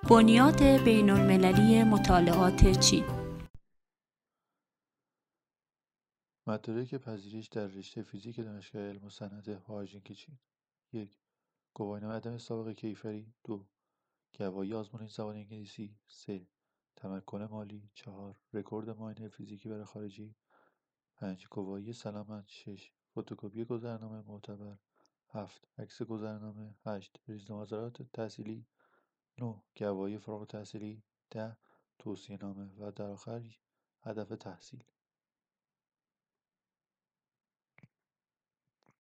بنیاد بین‌المللی مطالعات چین. مدارک پذیرش در رشته فیزیک دانشگاه علم و صنعت هواشنگ چین. 1. گواهینامه عدم سابقه کیفری. 2. گواهی آزمون زبان انگلیسی. 3. تمکن مالی. 4. رکورد معاینه فیزیکی برای خارجی. 5. گواهی سلامت. 6. فتوکپی گذرنامه معتبر. 7. عکس گذرنامه. 8. ریزنمرات تحصیلی. 9. گواهی فارغ التحصیلی. 10. توصیه‌نامه و در آخر هدف تحصیل.